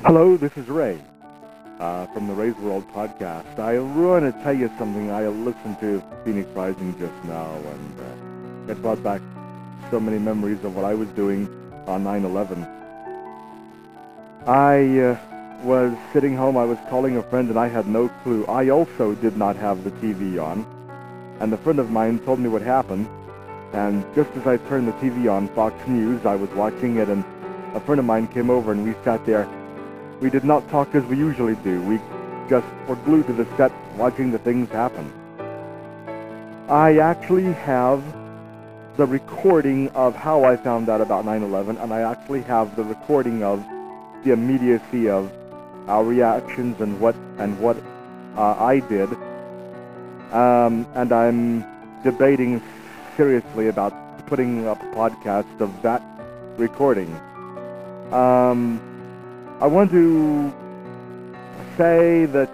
Hello, this is Ray from the Ray's World podcast. I want to tell you something. I listened to Phoenix Rising just now, and it brought back so many memories of what I was doing on 9/11. I was sitting home. I was calling a friend, and I had no clue. I also did not have the TV on, and a friend of mine told me what happened. And just as I turned the TV on, Fox News, I was watching it, and a friend of mine came over, and we sat there. We did not talk as we usually do. We just were glued to the set watching the things happen. I actually have the recording of how I found out about 9/11, and I actually have the recording of the immediacy of our reactions and what I did. And I'm debating seriously about putting up a podcast of that recording. I want to say that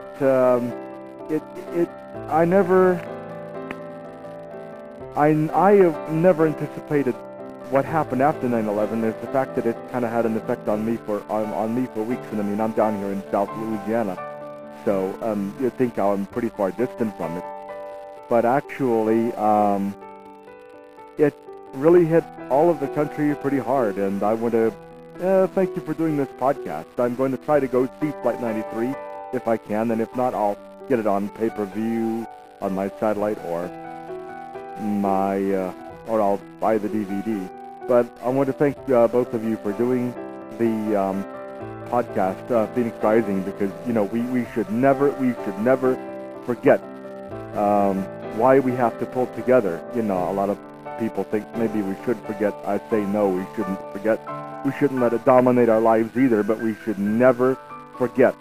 I have never anticipated what happened after 9/11. Is the fact that it kind of had an effect on me for weeks. And I mean, I'm down here in South Louisiana, so you'd think I'm pretty far distant from it. But actually, it really hit all of the country pretty hard, and I want to thank you for doing this podcast. I'm going to try to go see Flight 93 if I can, and if not, I'll get it on pay-per-view on my satellite or I'll buy the DVD. But I want to thank both of you for doing the podcast, Phoenix Rising, because we should never forget why we have to pull together. A lot of people think maybe we should forget. I say no, we shouldn't forget. We shouldn't let it dominate our lives either, but we should never forget.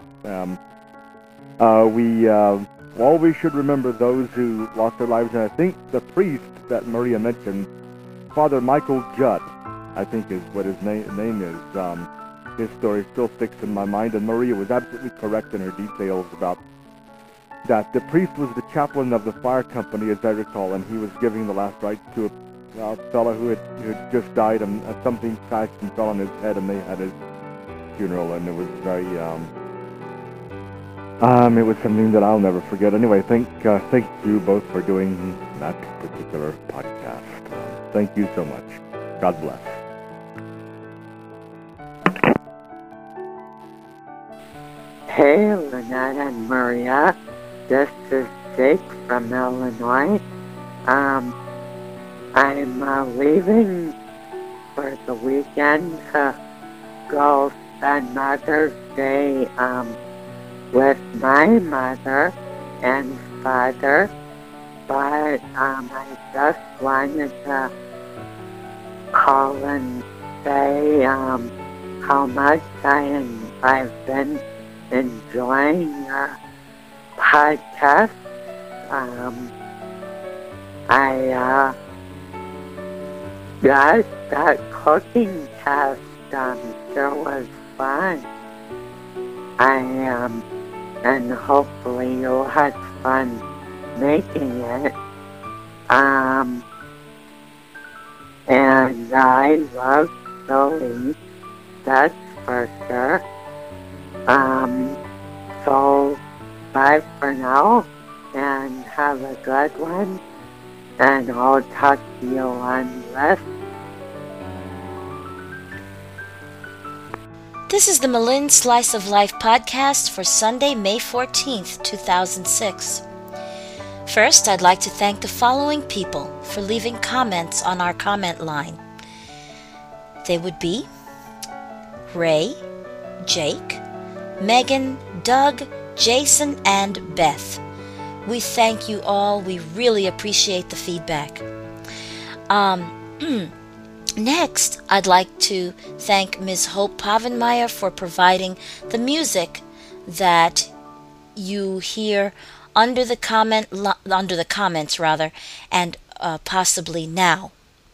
We always should remember those who lost their lives, and I think the priest that Maria mentioned, Father Michael Judd, I think is what his name is. His story still sticks in my mind, and Maria was absolutely correct in her details about that. The priest was the chaplain of the fire company, as I recall, and he was giving the last rites to a fellow who had just died, and something crashed and fell on his head, and they had his funeral, and it was very it was something that I'll never forget. Anyway, thank you both for doing that particular podcast. Thank you so much. God bless. Hey, Lynette and Maria. This is Jake from Illinois. I'm leaving for the weekend to go spend Mother's Day with my mother and father, but I just wanted to call and say how much I've been enjoying your podcast. I that cooking test sure was fun. And hopefully you had fun making it. And I love Billy, that's for sure. So bye for now, and have a good one, and I'll talk to you on rest. This is the Malin Slice of Life podcast for Sunday, May 14th, 2006. First, I'd like to thank the following people for leaving comments on our comment line. They would be Ray, Jake, Megan, Doug, Jason, and Beth. We thank you all. We really appreciate the feedback. Next, I'd like to thank Ms. Hope Pavenmeyer for providing the music that you hear under the comments, and possibly now.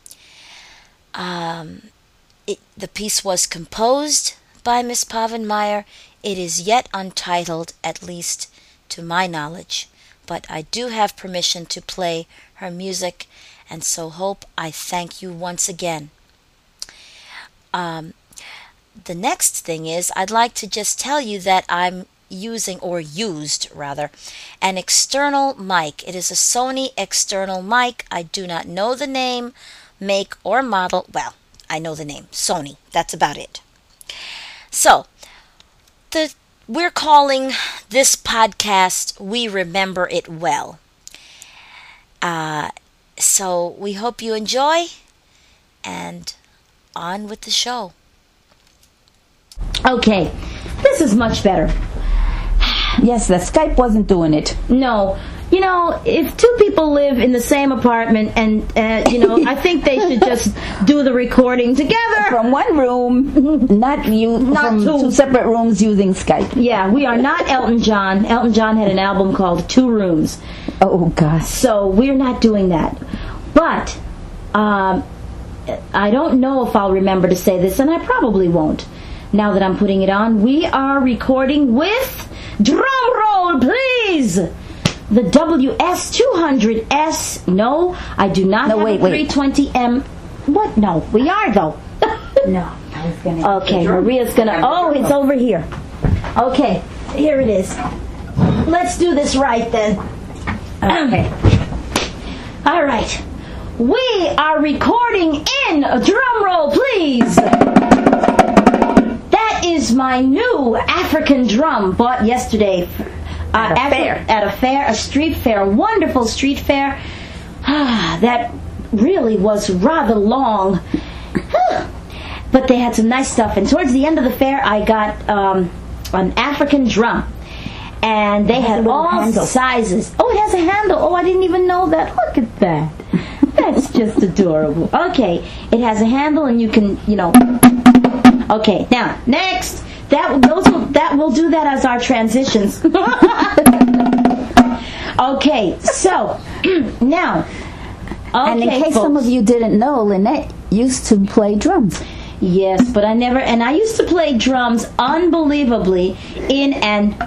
The piece was composed by Ms. Pavenmeyer. It is yet untitled, at least to my knowledge, but I do have permission to play her music, and so Hope, I thank you once again. the next thing is I'd like to just tell you that I'm used an external mic. It is a Sony external mic. I do not know the name, make, or model. Well, I know the name, Sony. That's about it. So, we're calling this podcast We Remember It Well. So we hope you enjoy, and on with the show. Okay, this is much better. Yes, the Skype wasn't doing it. No. You know, if two people live in the same apartment and, I think they should just do the recording together. From one room, not from two separate rooms using Skype. Yeah, we are not Elton John. Elton John had an album called 2 Rooms. Oh, gosh. So we're not doing that. But I don't know if I'll remember to say this, and I probably won't. Now that I'm putting it on, we are recording with, drum roll please, the WS200S. No, I do not have a 320M. What? No, we are though. No, I was going to. Okay, Maria's going to. Oh, it's over here. Okay, here it is. Let's do this right then. Okay. All right. We are recording in, drum roll please. That is my new African drum bought yesterday at a fair, a street fair, a wonderful street fair. That really was rather long. But they had some nice stuff. And towards the end of the fair, I got an African drum. And they had all sizes. Oh, it has a handle. Oh, I didn't even know that. Look at that. That's just adorable. Okay, it has a handle, and you can, Okay, now next. That will do that as our transitions. Okay, so now. Okay, and in case some of you didn't know, Lynette used to play drums. Yes, but I never. And I used to play drums unbelievably in an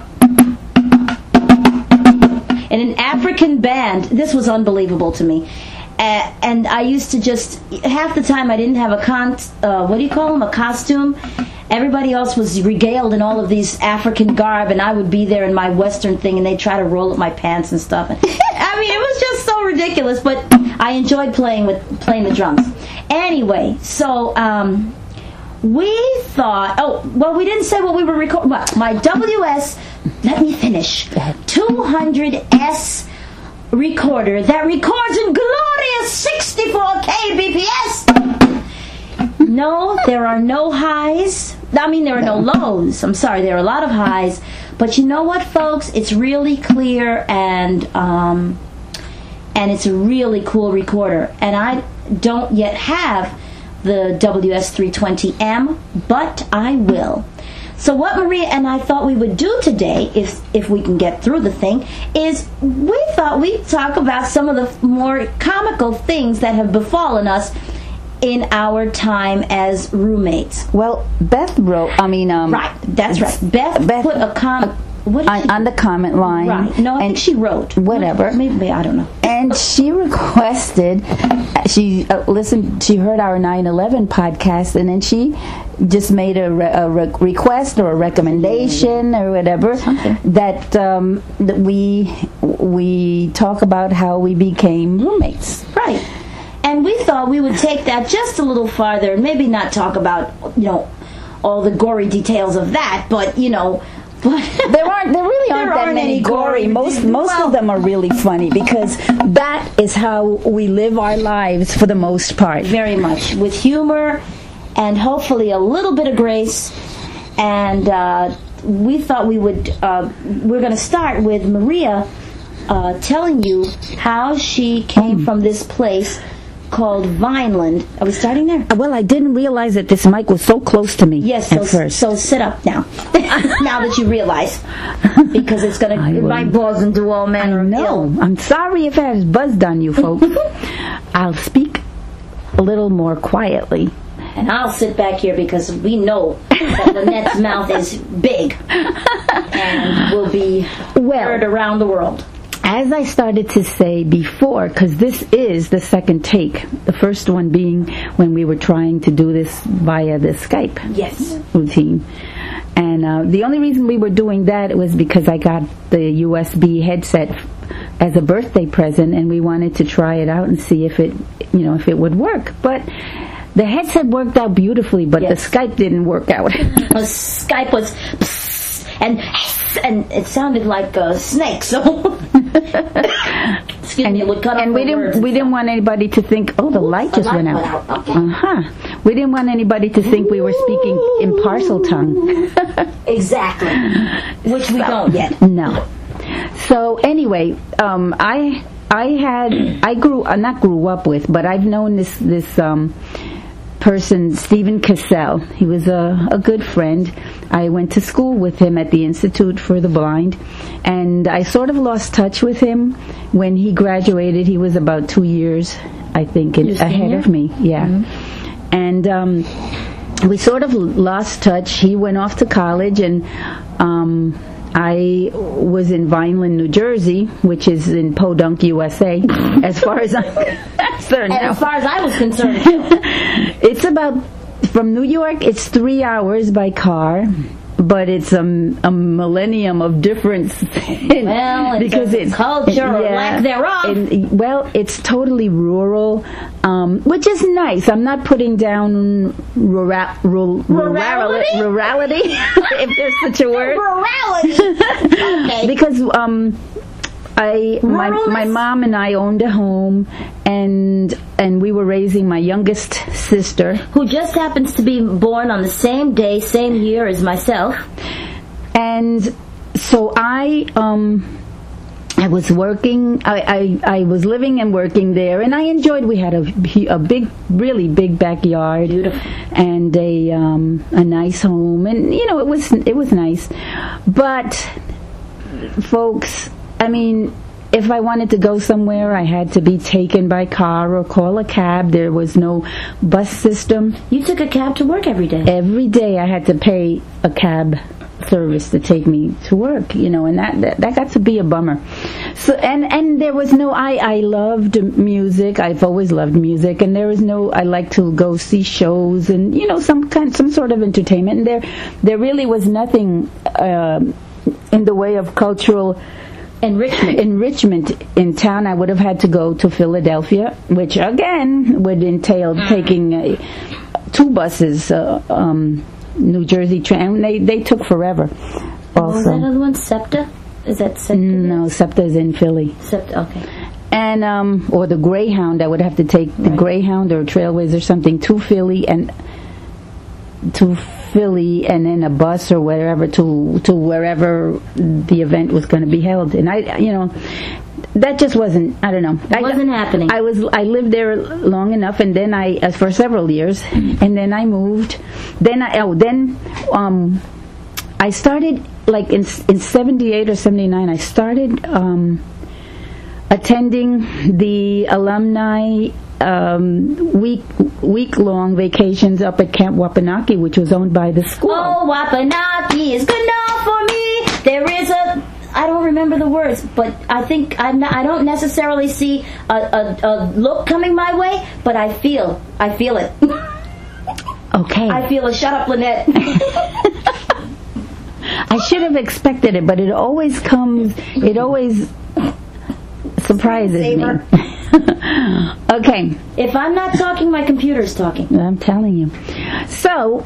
African band. This was unbelievable to me. And I used to just, half the time I didn't have a costume. Everybody else was regaled in all of these African garb, and I would be there in my Western thing, and they'd try to roll up my pants and stuff. I mean, it was just so ridiculous, but I enjoyed playing the drums. Anyway, so we thought, we didn't say what we were recording. My WS, let me finish, 200S recorder that records in glorious 64K BPS. No, there are no highs. I mean, there are no lows. I'm sorry, there are a lot of highs. But you know what, folks? It's really clear, and it's a really cool recorder. And I don't yet have the WS320M, but I will. So what Maria and I thought we would do today, if we can get through the thing, is we thought we'd talk about some of the more comical things that have befallen us in our time as roommates. Well, Beth wrote, right, that's right. Beth put a comment. On the comment line. Right. No, I think she wrote. Whatever. Maybe, I don't know. And she requested, she heard our 9/11 podcast, and then she just made a request or a recommendation or whatever that we talk about how we became roommates. Right. And we thought we would take that just a little farther, and maybe not talk about, all the gory details of that, but, but there really aren't that many gory. Most of them are really funny, because that is how we live our lives for the most part. Very much. With humor and hopefully a little bit of grace. And we thought we're going to start with Maria telling you how she came from this place called Vineland. Are we starting there? Well, I didn't realize that this mic was so close to me. Yes, at first. So sit up now. Now that you realize, because it might buzz and do all manner of ill. I'm sorry if I have buzzed on you, folks. I'll speak a little more quietly. And I'll sit back here, because we know that Lynette's mouth is big and will be heard around the world. as I started to say before, because this is the second take, the first one being when we were trying to do this via the Skype routine. And the only reason we were doing that was because I got the USB headset as a birthday present, and we wanted to try it out and see if it would work. But the headset worked out beautifully, but the Skype didn't work out. Skype was and it sounded like a snake. So excuse me, it would cut off. And we didn't want anybody to think, oh, the light just went out. Okay. We didn't want anybody to think we were speaking in parcel-tongue. Exactly. Which we don't yet. No. So anyway, I grew up with, but I've known this person, Stephen Cassell. He was a good friend. I went to school with him at the Institute for the Blind, and I sort of lost touch with him when he graduated. He was about 2 years, I think, ahead of me. Yeah. Mm-hmm. And we sort of lost touch. He went off to college, and I was in Vineland, New Jersey, which is in Podunk, USA, as far as I'm concerned. As far as I was concerned. It's about, from New York, it's 3 hours by car, but it's a millennium of difference. Because it's culture or lack thereof. It's totally rural, which is nice. I'm not putting down rurality, if there's such a word. Rurality. Okay. Because my mom and I owned a home, and we were raising my youngest sister, who just happens to be born on the same day, same year as myself. And so I was working. I was living and working there, and I enjoyed. We had a big, really big backyard. Beautiful. And a nice home, and it was nice. But folks, I mean, if I wanted to go somewhere, I had to be taken by car or call a cab. There was no bus system. You took a cab to work every day? Every day I had to pay a cab service to take me to work, and that got to be a bummer. So and there was no, I loved music. I've always loved music, and there was no, I like to go see shows and some sort of entertainment. And there really was nothing in the way of cultural enrichment in town. I would have had to go to Philadelphia, which again would entail taking 2 buses, New Jersey train. They took forever. Also, was that other one SEPTA? Is that SEPTA? No, SEPTA is in Philly. SEPTA, okay. And or the Greyhound. I would have to take the Greyhound or Trailways or something to Philly, and then a bus or wherever to wherever the event was going to be held. And that just wasn't, I don't know. It wasn't happening. I lived there long enough, and then for several years, and then I moved. Then I started, like in 78 or 79, I started attending the alumni week-long vacations up at Camp Wapanaki, which was owned by the school. Oh, Wapanaki is good enough for me. There is I don't remember the words, but I think I don't necessarily see a look coming my way, but I feel it. Okay. I feel it. Shut up, Lynette. I should have expected it, but it always surprises me. Okay. If I'm not talking, my computer's talking. I'm telling you. So,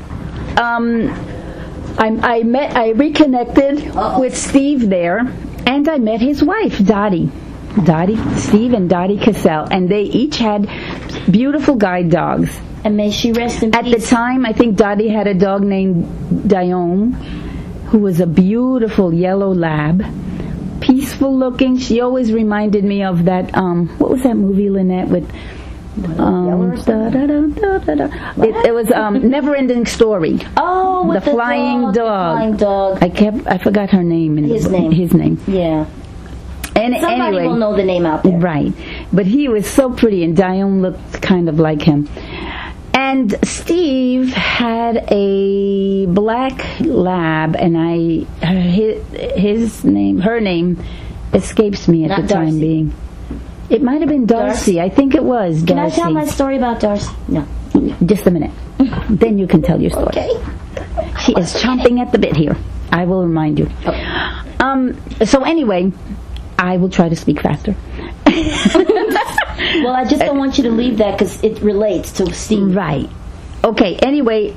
I reconnected with Steve there, and I met his wife, Dottie, Steve and Dottie Cassell, and they each had beautiful guide dogs. And may she rest in peace. At the time, I think Dottie had a dog named Dione, who was a beautiful yellow lab, peaceful looking. She always reminded me of that, what was that movie, Lynette, with... It was Never Ending Story. Oh, with the flying dog. I forgot her name. His name. Yeah. And somebody anyway, will know the name out there. Right. But he was so pretty, and Dione looked kind of like him. And Steve had a black lab, and her name escapes me at Not the time Darcy. being. It might have been Darcy. I think it was Darcy. Can I tell my story about Darcy? No. Just a minute. Then you can tell your story. Okay. She is chomping at the bit here. I will remind you. So anyway, I will try to speak faster. Well, I just don't want you to leave that because it relates to Steve. Right. Okay. Anyway,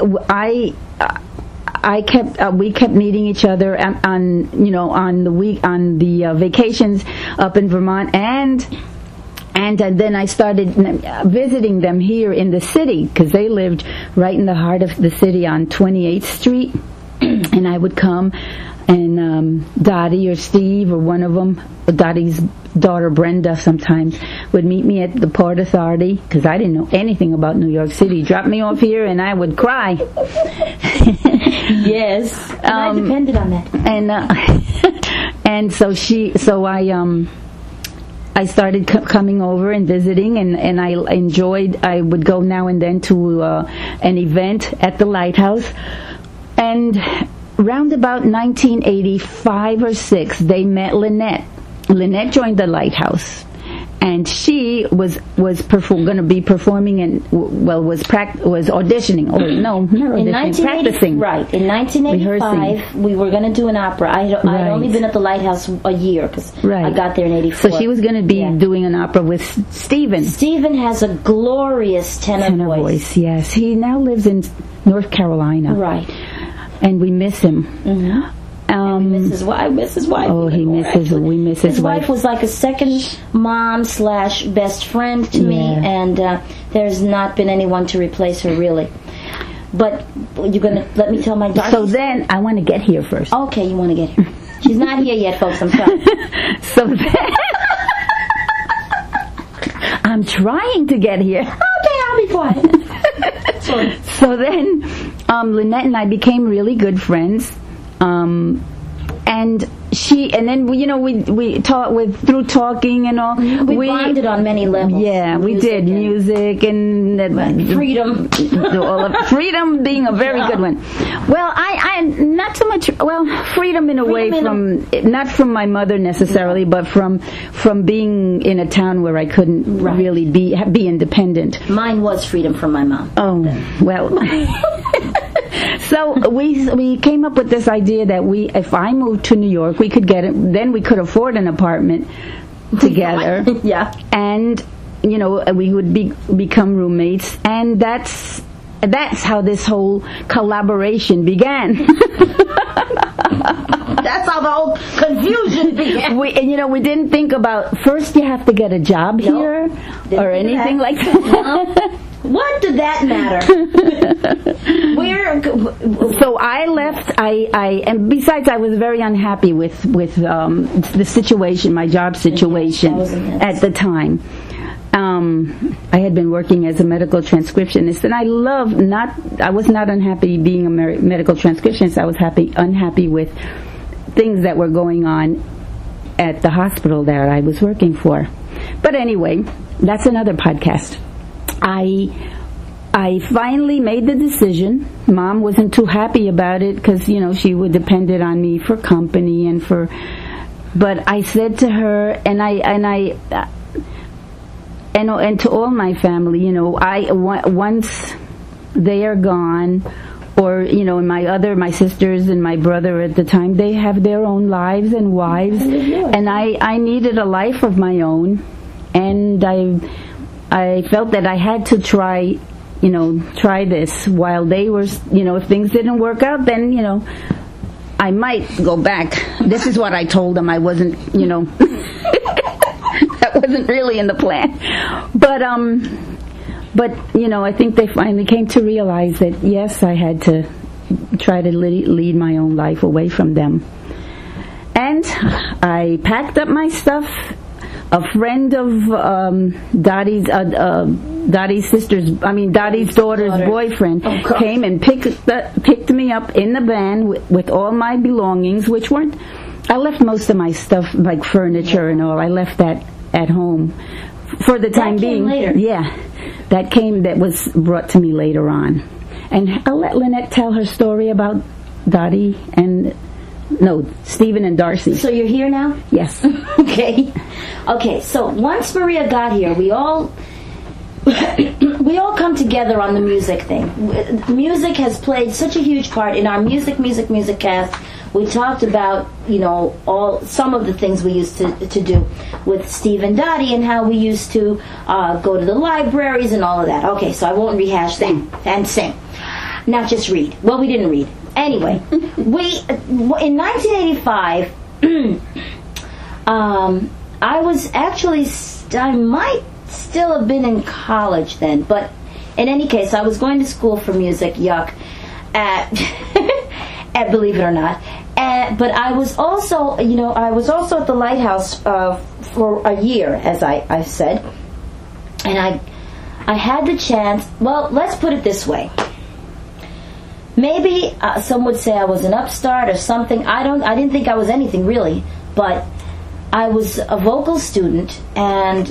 we kept meeting each other on the vacations up in Vermont, and then I started visiting them here in the city because they lived right in the heart of the city on 28th Street, and I would come, and Dottie or Steve or one of them, Dottie's daughter Brenda sometimes, would meet me at the Port Authority because I didn't know anything about New York City. Drop me off here and I would cry. Yes. And I depended on that. And so I started coming over and visiting, and I enjoyed. I would go now and then to an event at the Lighthouse, and round about 1985 or 6, they met Lynette. Lynette joined the Lighthouse, and she was going to be performing and was auditioning. Or no, not auditioning, practicing. Right. In 1985, we were going to do an opera. I'd only been at the Lighthouse a year because I got there in 84. So she was going to be doing an opera with Stephen. Stephen has a glorious tenor voice. Yes, he now lives in North Carolina. Right. And we miss him. Mm-hmm. I miss his wife. Oh, we miss his wife. His wife was like a second mom / best friend to me, and there's not been anyone to replace her, really. But you're going to let me tell my daughter. So then, I want to get here first. Okay, you want to get here. She's not here yet, folks, I'm sorry. So then, I'm trying to get here. Okay, I'll be quiet. Sorry. So then, Lynette and I became really good friends. And then we talked through talking and all. We bonded on many levels. Yeah, we did music and freedom. Freedom being a very good one. Well, I not so much. Well, freedom in a way not from my mother necessarily, but from being in a town where I couldn't really be independent. Mine was freedom from my mom. Oh well. So we came up with this idea that if I moved to New York, we could then we could afford an apartment together. Yeah. And we would become roommates, and that's how this whole collaboration began. That's how the whole confusion began. We didn't think about first you have to get a job here or anything like that. What did that matter? So I left. And besides, I was very unhappy with the situation, my job situation at the time. I had been working as a medical transcriptionist, and I was not unhappy being a medical transcriptionist. I was unhappy with things that were going on at the hospital that I was working for. But anyway, that's another podcast. I finally made the decision. Mom wasn't too happy about it because, she would depended on me for company but I said to her, and to all my family, once they are gone, or, my sisters and my brother at the time, they have their own lives and wives, and I needed a life of my own, and I felt that I had to try this while they were, if things didn't work out, then, I might go back. This is what I told them. I wasn't, that wasn't really in the plan. But I think they finally came to realize that, yes, I had to try to lead my own life away from them. And I packed up my stuff. A friend of Dottie's daughter's boyfriend came and picked me up in the van with all my belongings, which weren't. I left most of my stuff, like furniture and all. I left that at home for the time being. Later. Yeah, that was brought to me later on, and I'll let Lynette tell her story about Dottie and No, Stephen and Darcy. So you're here now? Yes. Okay. So once Maria got here, we all come together on the music thing. Music has played such a huge part in our music cast. We talked about, some of the things we used to do with Steve and Dottie, and how we used to go to the libraries and all of that. Okay, so I won't rehash that and sing. Not just read. Well, we didn't read. Anyway, in 1985, I might still have been in college then, but in any case, I was going to school for music, yuck, believe it or not. But I was also, at the Lighthouse for a year, as I've said, and I had the chance. Well, let's put it this way. Maybe some would say I was an upstart or something. I didn't think I was anything really, but I was a vocal student, and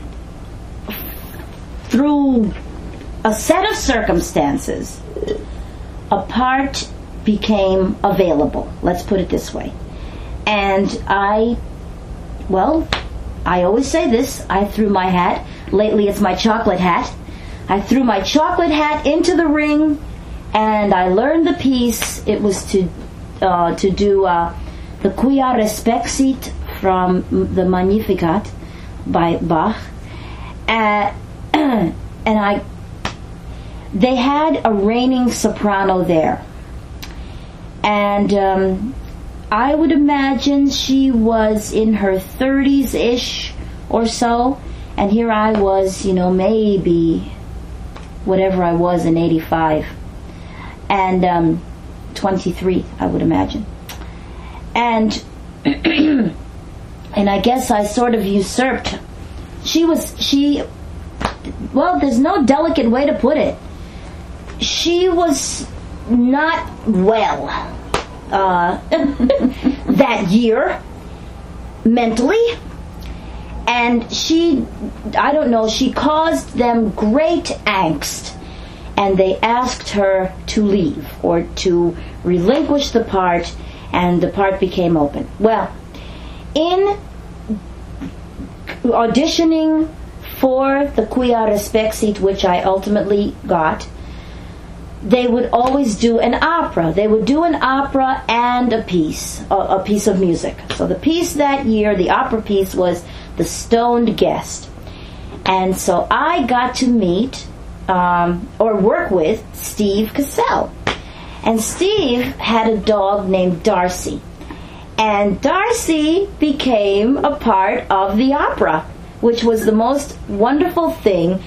through a set of circumstances, a part became available. Let's put it this way. And I always say this, I threw my hat. Lately it's my chocolate hat. I threw my chocolate hat into the ring, and I learned the piece. It was to do the Quia Respexit from the Magnificat by Bach. They had a reigning soprano there. And I would imagine she was in her 30s-ish or so. And here I was, maybe whatever I was in 85. And 23, I would imagine. And and I guess I sort of usurped. Well, there's no delicate way to put it. She was not well that year mentally, and she caused them great angst, and they asked her to leave or to relinquish the part, and the part became open. Well, in auditioning for the Quia Respexit, which I ultimately got, they would always do an opera. They would do an opera and a piece of music. So the piece that year, the opera piece, was The Stoned Guest. And so I got to meet or work with Steve Cassell. And Steve had a dog named Darcy. And Darcy became a part of the opera, which was the most wonderful thing.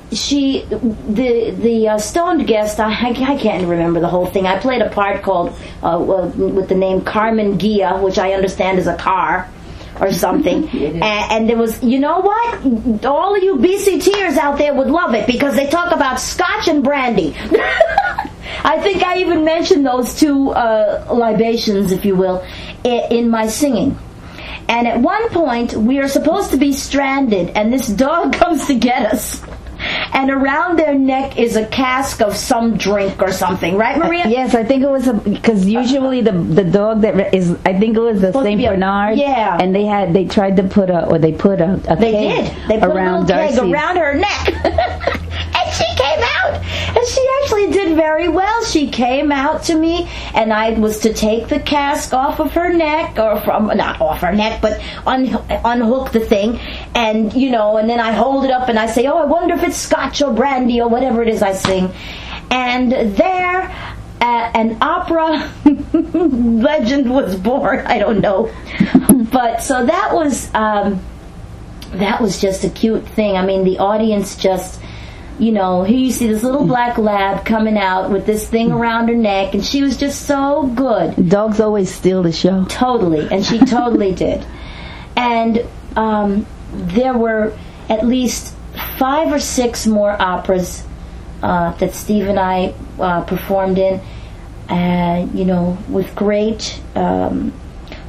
The Stoned Guest, I can't remember the whole thing. I played a part called with the name Carmen Gia, which I understand is a car or something. And there was, you know what? All of you BCTers out there would love it, because they talk about scotch and brandy. I think I even mentioned those two libations, if you will, in my singing. And at one point, we are supposed to be stranded, and this dog comes to get us. And around their neck is a cask of some drink or something, right, Maria? Yes, I think it was because usually the dog that is, I think it was the Saint Bernard. Yeah. And they tried to put a keg around Darcy. Keg around her neck. And she came out, and she actually did very well. She came out to me, and I was to take the cask off of her neck, or not off her neck, but unhook the thing, and and then I hold it up and I say, oh, I wonder if it's scotch or brandy or whatever it is I sing. And there, an opera legend was born. I don't know, but so that was just a cute thing. I mean, the audience just. Here you see this little black lab coming out with this thing around her neck, and she was just so good. Dogs always steal the show. Totally, and she totally did. And there were at least 5 or 6 more operas that Steve and I performed in, with great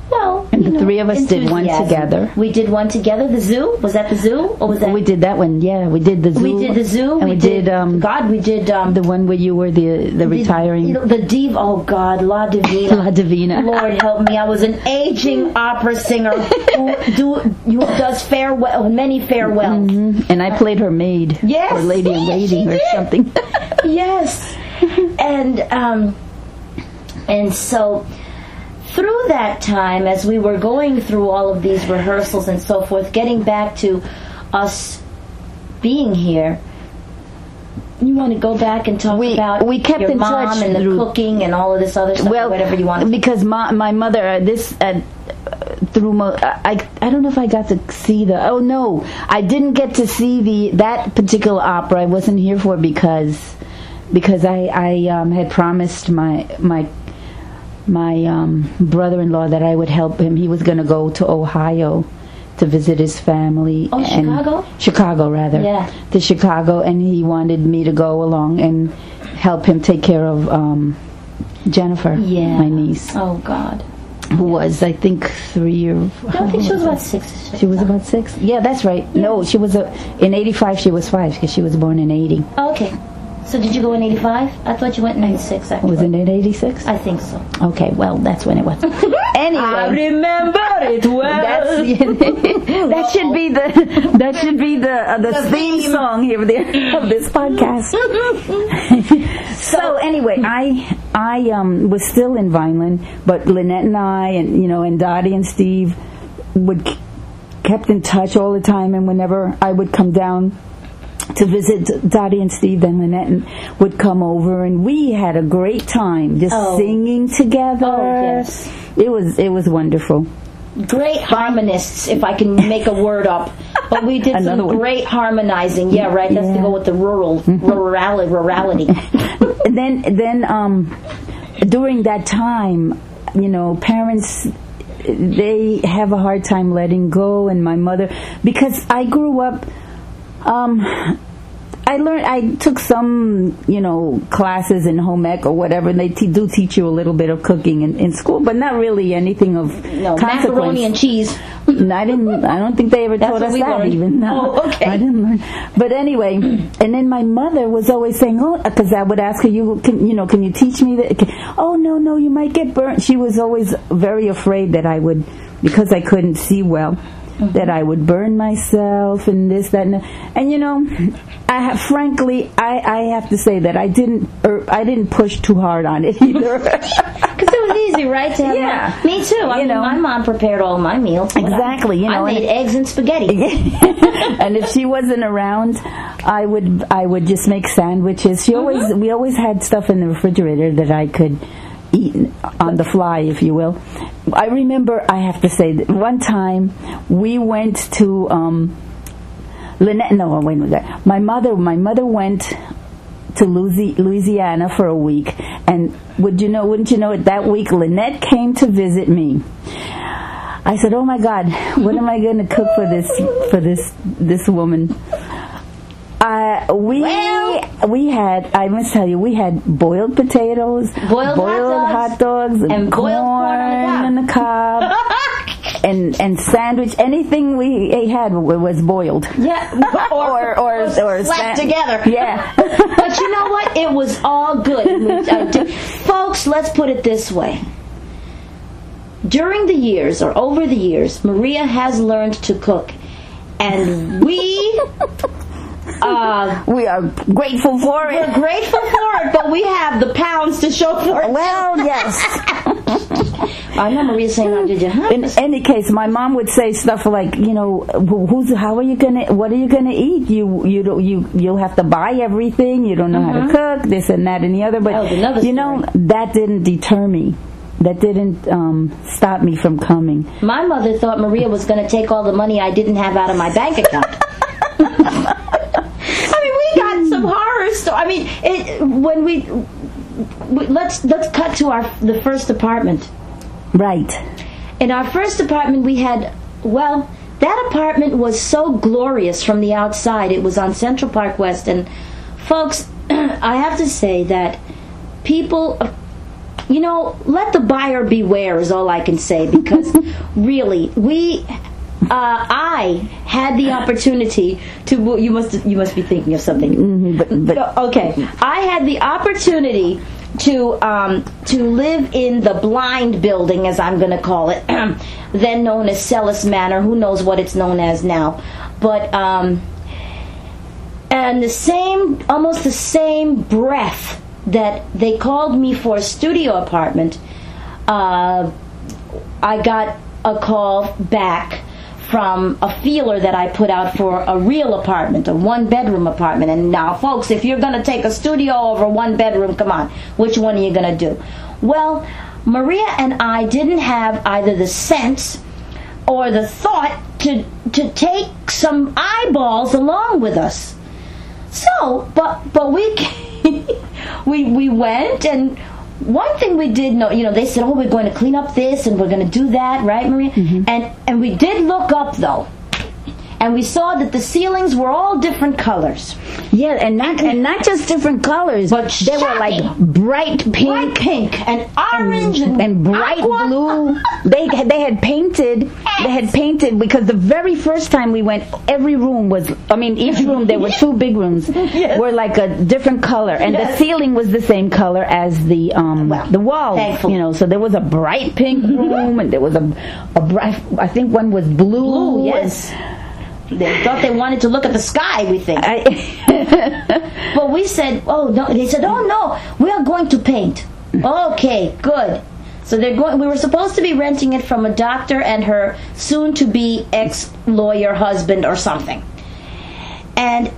Well, And the three of us did one enthusiasm. together. We did one together. The zoo? Was that the zoo? Or was that? We did that one. Yeah, we did the zoo. We did the zoo. And we did we did the one where you were the retiring The diva. Oh God, La Divina. La Divina. Lord help me! I was an aging opera singer who does many farewells. And I played her maid. Yes, Or lady in waiting or something. Yes, and so through that time, as we were going through all of these rehearsals and so forth, getting back to us being here, you want to go back and talk about we kept your in mom touch and the through- cooking and all of this other stuff, whatever you want. Because my mother, I don't know if I got to see I didn't get to see that particular opera. I wasn't here for it because I had promised my brother-in-law that I would help him. He was going to go to Ohio to visit his family. Oh, Chicago? Chicago, rather. Yeah. To Chicago, and he wanted me to go along and help him take care of Jennifer, my niece, Oh God. who was, I think, 3 or... I think she was about 6. She was about 6? Yeah, that's right. Yeah. No, she was... in 85, she was 5, because she was born in 80. Oh, okay. So did you go in 85? I thought you went in 86. Actually. Was it in 86? I think so. Okay, well, that's when it was. Anyway, I remember it well. that should be the theme song here of this podcast. So anyway, I was still in Vineland, but Lynette and I and Dottie and Steve kept in touch all the time, and whenever I would come down to visit Dottie and Steve, then Lynette would come over, and we had a great time just singing together. Oh, yes. It was wonderful. Great harmonists, if I can make a word up. But we did some great harmonizing. Yeah, right. That's to go with the rurality. And then during that time, parents, they have a hard time letting go, and my mother, because I grew up. I took some, classes in home ec or whatever, and they do teach you a little bit of cooking in school, but not really anything of consequence. Macaroni and cheese. I don't think they ever taught us that learned. even. No, okay. I didn't learn. But anyway, and then my mother was always saying, because I would ask her, can you teach me that? Oh, no, you might get burnt. She was always very afraid that I would, because I couldn't see well, that I would burn myself and this, that, and frankly, I have to say that I didn't push too hard on it either. Because it was easy, right? To have me too. I mean, my mom prepared all my meals. Exactly. I made eggs and spaghetti. And if she wasn't around, I would just make sandwiches. We always had stuff in the refrigerator that I could eat on the fly, if you will. I remember, I have to say, that one time we went to Lynette. No, wait a minute. My mother went to Louisiana for a week, and wouldn't you know it, that week Lynette came to visit me. I said, "Oh my God, what am I going to cook for this woman?" We had, I must tell you, we had boiled potatoes, boiled hot dogs, and corn on the cob, and sandwich. Anything we had was boiled. Yeah, or slapped together. Yeah. But you know what? It was all good. Folks, let's put it this way. During the years, or over the years, Maria has learned to cook, and we are grateful for it. We're grateful for it, but we have the pounds to show for it. Well, yes. I know Maria saying, "How did you?" In any case, my mom would say stuff like, what are you gonna eat? You'll have to buy everything. You don't know how to cook this and that and the other. But that didn't deter me. That didn't stop me from coming. My mother thought Maria was going to take all the money I didn't have out of my bank account. I mean, we got some horror stories. I mean, when we let's cut to the first apartment. Right. In our first apartment, we had, that apartment was so glorious from the outside. It was on Central Park West, and folks, I have to say that people let the buyer beware is all I can say, because really, I had the opportunity to. You must be thinking of something. Okay, I had the opportunity to live in the blind building, as I'm going to call it, then known as Sellis Manor. Who knows what it's known as now? But and almost the same breath that they called me for a studio apartment, I got a call back from a feeler that I put out for a real apartment, a one-bedroom apartment. And now, folks, if you're going to take a studio over one bedroom, come on, which one are you going to do? Well, Maria and I didn't have either the sense or the thought to take some eyeballs along with us. So, but we we went, and one thing we did know, they said, we're going to clean up this and we're going to do that, right, Maria? And we did look up, though, and we saw that the ceilings were all different colors. Yeah, and not just different colors, but they were like bright pink and orange and bright aqua. Blue. They had painted because the very first time we went, every room was. Each room, there were 2 big rooms, were like a different color, and the ceiling was the same color as the wall. Thankfully. So there was a bright pink room, and there was a bright. I think one was blue. Yes. They thought they wanted to look at the sky, we think. But we said, oh, no. They said, oh, no, we are going to paint. Okay, good. So we were supposed to be renting it from a doctor and her soon-to-be ex-lawyer husband or something. And,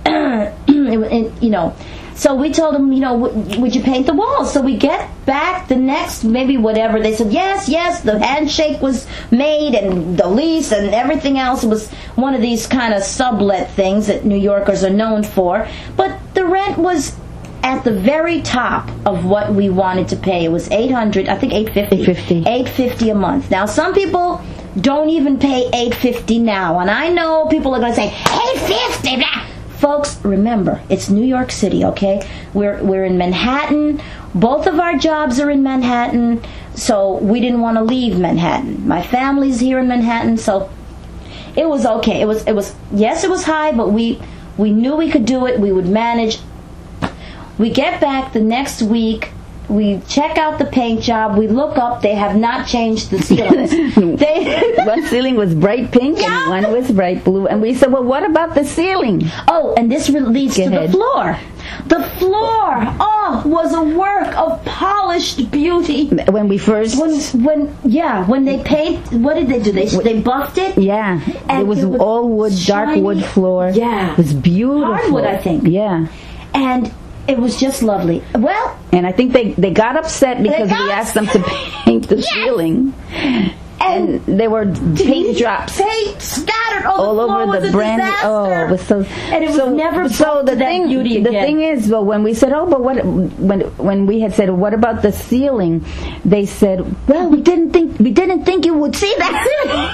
so we told them, would you paint the walls? So we get back the next, maybe whatever. They said, yes, the handshake was made and the lease and everything else. It was one of these kind of sublet things that New Yorkers are known for. But the rent was at the very top of what we wanted to pay. It was $800, I think $850. $850 a month. Now, some people don't even pay $850 now. And I know people are going to say, $850, blah. Folks, remember, it's New York City, okay? We're in Manhattan. Both of our jobs are in Manhattan, so we didn't want to leave Manhattan. My family's here in Manhattan, so it was okay. It was yes, it was high, but we knew we could do it. We would manage. We get back the next week. We check out the paint job. We look up. They have not changed the ceilings. One ceiling was bright pink and one was bright blue. And we said, well, what about the ceiling? Oh, and this leads to the floor. The floor, was a work of polished beauty. When we first... When they paint, what did they do? They buffed it? Yeah. And it was all wood, dark wood floor. Yeah. It was beautiful. Hardwood, I think. Yeah. And it was just lovely. Well... And I think they got upset because we asked them to paint the ceiling. And there were paint drops. Paint scattered all over the brand. Disaster. Oh, it was so... And it was never so the thing, beauty again. The thing is, well, when we said, but what... When we had said, what about the ceiling? They said, well, we didn't think you would see that.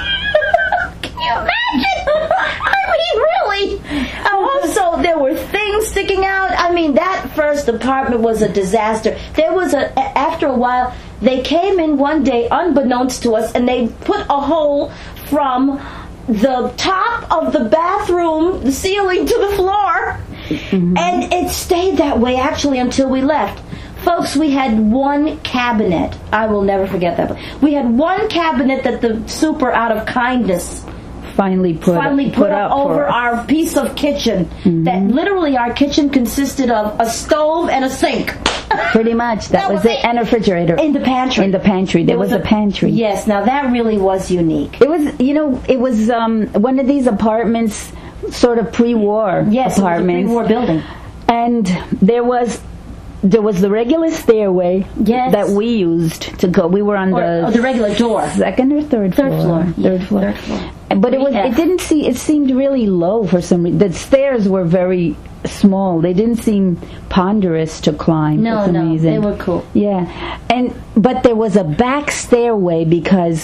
Can you imagine? Really? Also, there were things sticking out. That first apartment was a disaster. There was after a while, they came in one day, unbeknownst to us, and they put a hole from the top of the bathroom, the ceiling, to the floor. And it stayed that way, actually, until we left. Folks, we had one cabinet. I will never forget that. We had one cabinet that the super, out of kindness, finally put up over our piece of kitchen. That literally our kitchen consisted of a stove and a sink. Pretty much. That was it. And a refrigerator. In the pantry. There was a pantry. Yes, now that really was unique. It was, it was one of these apartments, sort of pre-war apartments. It was a pre-war building. And there was the regular stairway that we used to go. We were on the regular door. Second or third floor? Third floor. But it seemed really low for some reason. The stairs were very small. They didn't seem ponderous to climb for some reason. They were cool. Yeah. But there was a back stairway because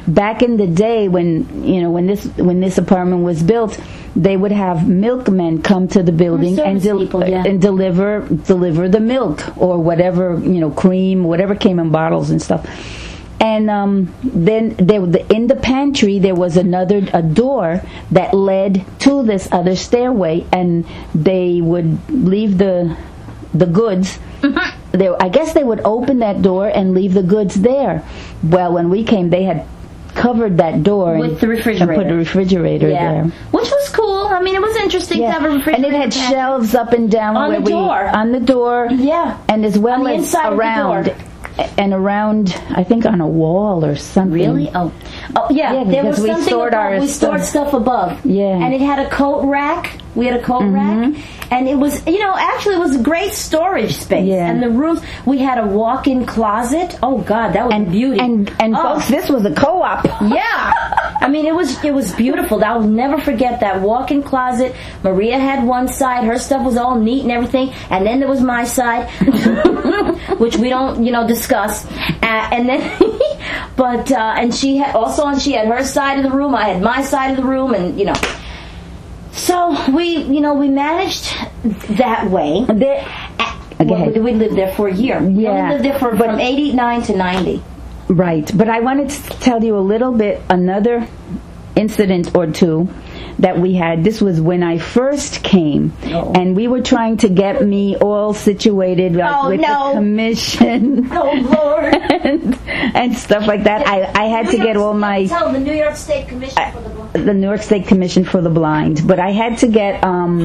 back in the day when this apartment was built, they would have milkmen come to the building and deliver the milk or whatever, cream, whatever came in bottles and stuff. And then in the pantry there was a door that led to this other stairway, and they would leave the goods. I guess they would open that door and leave the goods there. Well, when we came, they had covered that door with the refrigerator. And put a refrigerator there, which was cool. I mean, it was interesting to have a refrigerator, and it had shelves up and down on the door. Yeah, and as well as around. And around, I think, on a wall or something. Really? Oh yeah. There was something we stored stuff above. Yeah. And it had a coat rack. We had a coat rack. And it was, actually it was a great storage space. Yeah. And the rooms, we had a walk-in closet. Oh, God, that was a beauty. And folks, this was a co-op. Yeah. I mean, it was beautiful. I'll never forget that walk-in closet. Maria had one side. Her stuff was all neat and everything. And then there was my side, which we don't, discuss. And then, and she had her side of the room. I had my side of the room, and, So we managed that way. We lived there for a year. Yeah. We lived there from 89 to 90. Right. But I wanted to tell you a little bit, another incident or two that we had. This was when I first came, and we were trying to get me all situated with the commission. Oh, Lord. and stuff like that. I had to get all my... Tell the New York State Commission for the Blind. The New York State Commission for the Blind. But I had to get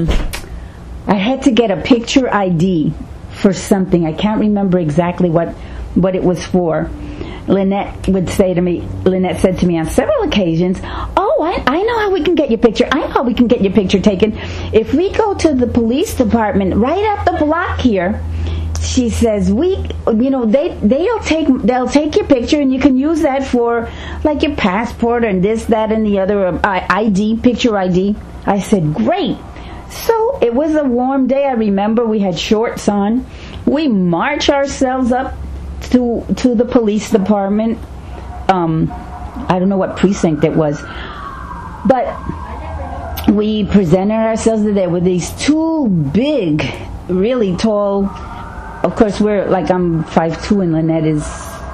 a picture ID for something. I can't remember exactly what it was for. Lynette said to me on several occasions, I know how we can get your picture. I know how we can get your picture taken. If we go to the police department right up the block here, she says, they'll take your picture, and you can use that for like your passport and this, that, and the other ID, picture ID. I said, great. So it was a warm day. I remember we had shorts on. We march ourselves up to the police department. I don't know what precinct it was, but we presented ourselves there with these two big, really tall. Of course, I'm 5'2", and Lynette is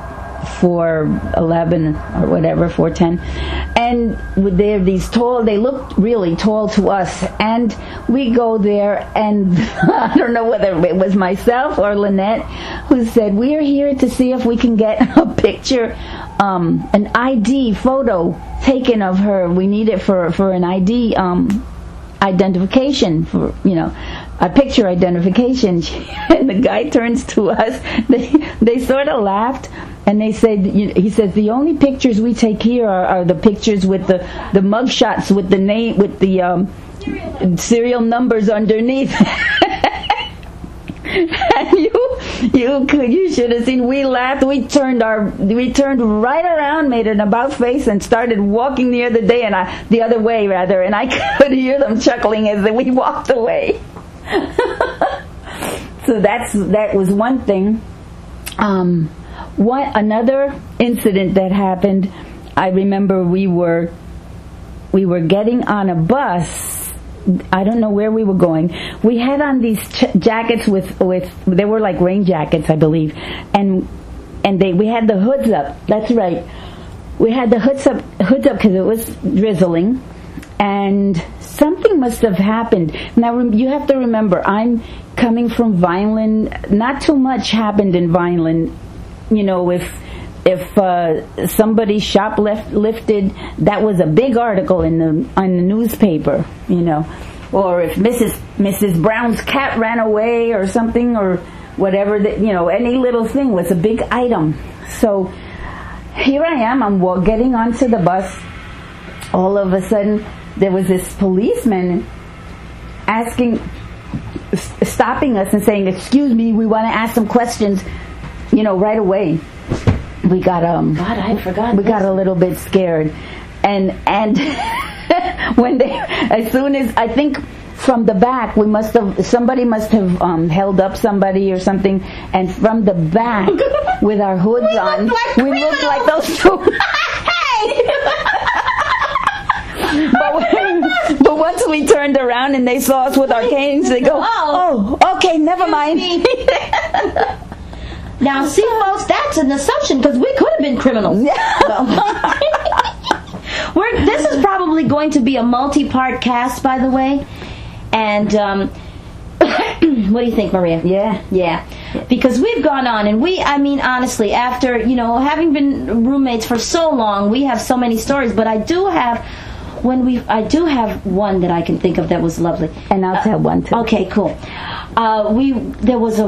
4'11" or whatever, 4'10", and they're these tall. They looked really tall to us, and we go there, and I don't know whether it was myself or Lynette who said, "We're here to see if we can get a picture, an ID photo taken of her. We need it for an ID identification, for a picture identification." And the guy turns to us. They sort of laughed, and they said, he says, "The only pictures we take here are the pictures with the mug shots with the name, with the serial numbers underneath." And you should have seen. We laughed. We turned right around, made an about face, and started walking the other way, and I could hear them chuckling as we walked away. So that was one thing. Another incident that happened, I remember we were getting on a bus. I don't know where we were going. We had on these jackets with they were like rain jackets, I believe, and we had the hoods up. That's right. We had the hoods up because it was drizzling, and something must have happened. Now you have to remember, I'm coming from Vineland. Not too much happened in Vineland. If somebody shoplifted, that was a big article on the newspaper, or if Mrs. Brown's cat ran away or something, or whatever, any little thing was a big item. So here I am, I'm getting onto the bus. All of a sudden, there was this policeman stopping us and saying, "Excuse me, we want to ask some questions," right away. We got God, I forgot. We got a little bit scared, and when as soon as, I think from the back, somebody must have held up somebody or something, and from the back with our hoods on, we looked like those two. Hey! turned around and they saw us with our canes, they go, oh, okay, never mind. Now, see, folks, that's an assumption because we could have been criminals. This is probably going to be a multi-part cast, by the way. And what do you think, Maria? Yeah. Because we've gone on, and honestly, after, having been roommates for so long, we have so many stories. But I do have one that I can think of that was lovely. And I'll tell one too. Okay, cool. There was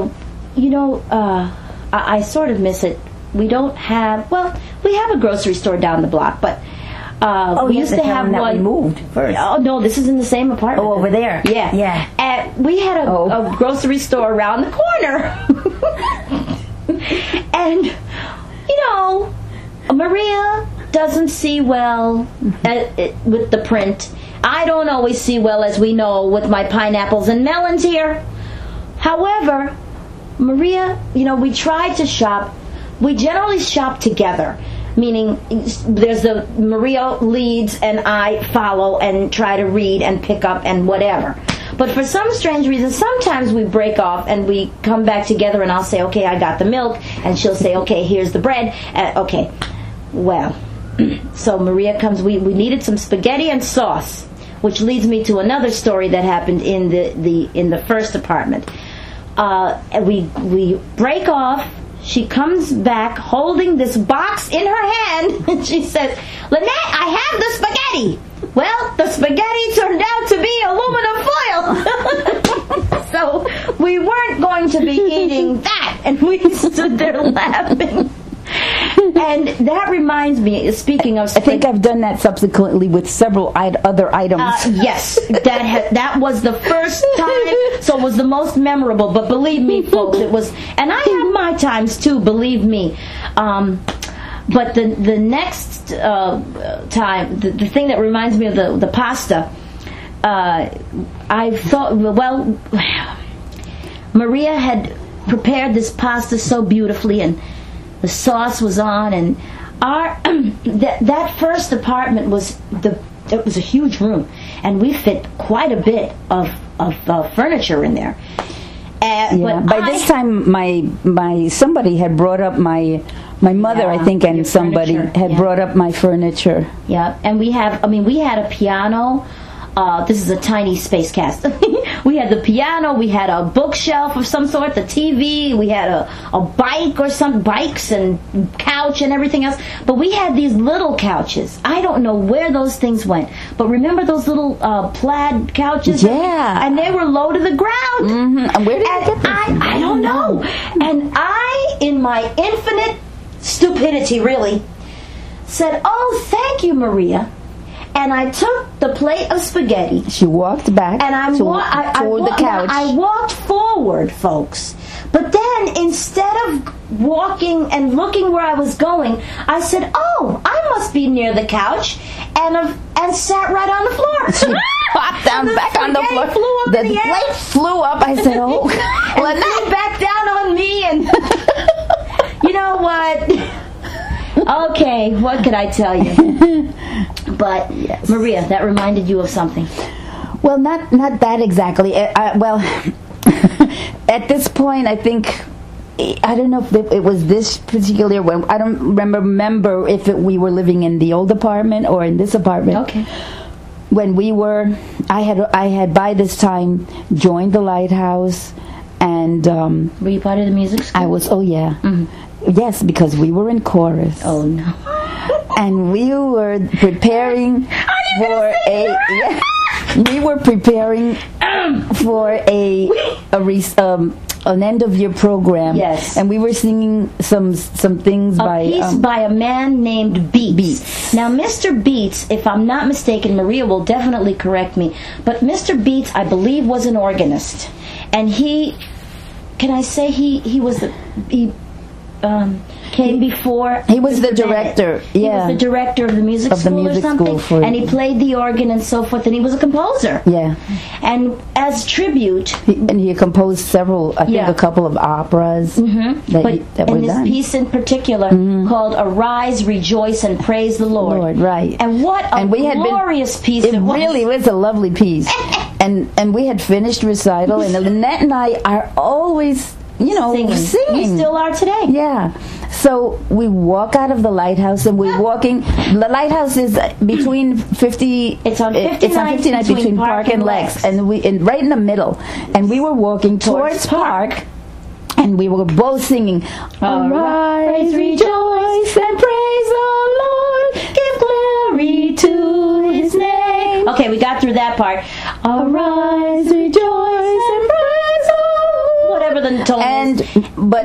I sort of miss it. We don't have, we have a grocery store down the block, but we used to have one. We moved first. Oh no, this is in the same apartment. Oh, over there. Yeah. We had a grocery store around the corner, and Maria doesn't see well with the print. I don't always see well, as we know, with my pineapples and melons here. However, Maria, we tried to shop. We generally shop together, meaning there's the Maria leads and I follow and try to read and pick up and whatever. But for some strange reason, sometimes we break off and we come back together, and I'll say, okay, I got the milk, and she'll say, okay, here's the bread. Okay, well, so Maria comes. We needed some spaghetti and sauce, which leads me to another story that happened in the first apartment. We break off. She comes back holding this box in her hand, and she says, Lynette, I have the spaghetti. Well, the spaghetti turned out to be aluminum foil. So we weren't going to be eating that, and we stood there laughing. And that reminds me, speaking of... I think I've done that subsequently with several other items. Yes, that was the first time, so it was the most memorable. But believe me, folks, it was... And I have my times, too, believe me. But the next time, the thing that reminds me of the pasta, I thought, Maria had prepared this pasta so beautifully, and the sauce was on, and that first apartment it was a huge room, and we fit quite a bit of furniture in there. But by this time, my somebody had brought up my mother, I think, and somebody had brought up my furniture. Yeah, and we had a piano. This is a tiny space cast. We had the piano, we had a bookshelf of some sort, the TV, we had a bike or some bikes and couch and everything else. But we had these little couches. I don't know where those things went. But remember those little plaid couches? Yeah. And they were low to the ground. Mm-hmm. And where did you get them? I don't know. And I, in my infinite stupidity, really, said, oh, thank you, Maria. And I took the plate of spaghetti. She walked back and toward the couch. I walked forward, folks. But then, instead of walking and looking where I was going, I said, oh, I must be near the couch, and sat right on the floor. She popped down back on the floor. The plate flew up. I said, oh. And flew back down on me, and you know what? Okay, what could I tell you? But yes. Maria, that reminded you of something. Well, not that exactly. At this point, I think, I don't know if it was this particular one. I don't remember if we were living in the old apartment or in this apartment. Okay. When I had by this time joined the Lighthouse, and were you part of the music school? I was. Oh yeah. Mm-hmm. Yes, because we were in chorus. Oh no. And we were preparing for an end of year program. Yes. And we were singing some things by a man named Beats. Now, Mr. Beats, if I'm not mistaken, Maria will definitely correct me, but Mr. Beats, I believe, was an organist, and he came before. He was the director. He was the director of the music school or something, and he played the organ and so forth. And he was a composer. Yeah. And as tribute, he composed several. I think a couple of operas. Mm-hmm. That were and this done. piece in particular called "Arise, Rejoice, and Praise the Lord." Right. And what a glorious piece it was! It really was a lovely piece. and we had finished recital, and Lynette and I are always, singing. We still are today. Yeah. So we walk out of the lighthouse, and we're walking. The lighthouse is between 50. It's on 59 between Park and Lex, and right in the middle. And we were walking towards Park, and we were both singing, "Arise, rejoice, and praise the Lord, give glory to His name." Okay, we got through that part. Arise, rejoice, and praise the Lord. Whatever the tone is. But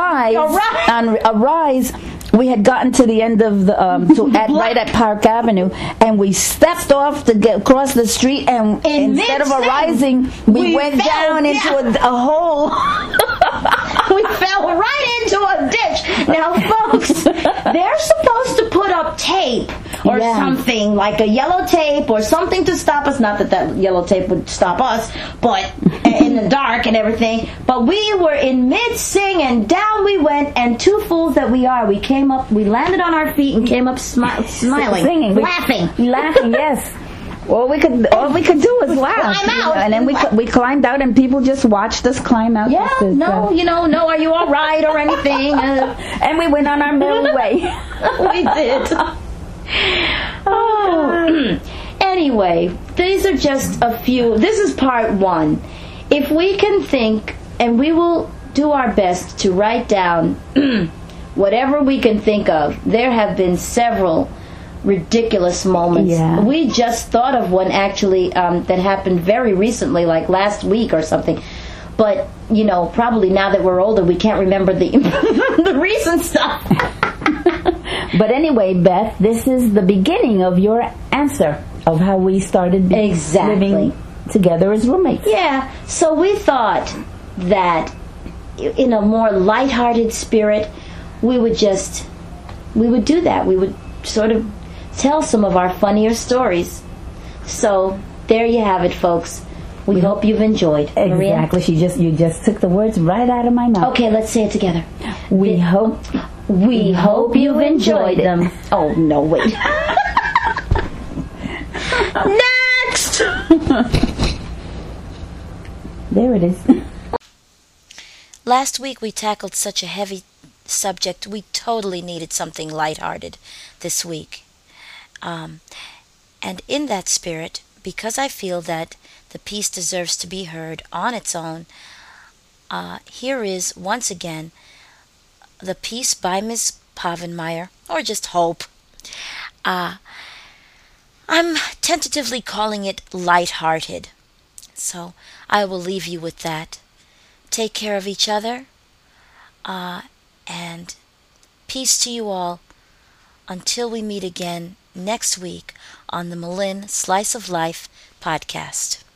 Arise, we had gotten to the end of the right at Park Avenue, and we stepped off to get across the street, and instead of arising, we went down into a hole. We fell right into a ditch. Now, folks, they're supposed to put up tape or something, like a yellow tape or something to stop us. Not that yellow tape would stop us, but in the dark and everything. But we were in mid-sing, and down we went, and two fools that we are, we came up, we landed on our feet and came up smiling, singing, laughing, yes. All we could do was laugh. Climb out. And then we climbed out, and people just watched us climb out. Yeah, no, are you all right or anything? And we went on our merry way. We did. Oh. Anyway, these are just a few. This is part one. If we can think, and we will do our best to write down whatever we can think of. There have been several ridiculous moments. Yeah. We just thought of one actually that happened very recently, like last week or something. But, probably now that we're older, we can't remember the the recent stuff. But anyway, Beth, this is the beginning of your answer of how we started living together as roommates. Yeah, so we thought that in a more lighthearted spirit, we would do that. We would sort of tell some of our funnier stories. So there you have it, folks. We hope you've enjoyed. Exactly. Maria? You just took the words right out of my mouth. Okay, let's say it together. We hope you've enjoyed them. Oh, no, wait. Next! There it is. Last week we tackled such a heavy subject, we totally needed something lighthearted this week. And in that spirit, because I feel that the piece deserves to be heard on its own, here is, once again, the piece by Ms. Pavenmeyer, or just Hope. I'm tentatively calling it lighthearted, so I will leave you with that. Take care of each other, and peace to you all until we meet again next week on the Malin Slice of Life podcast.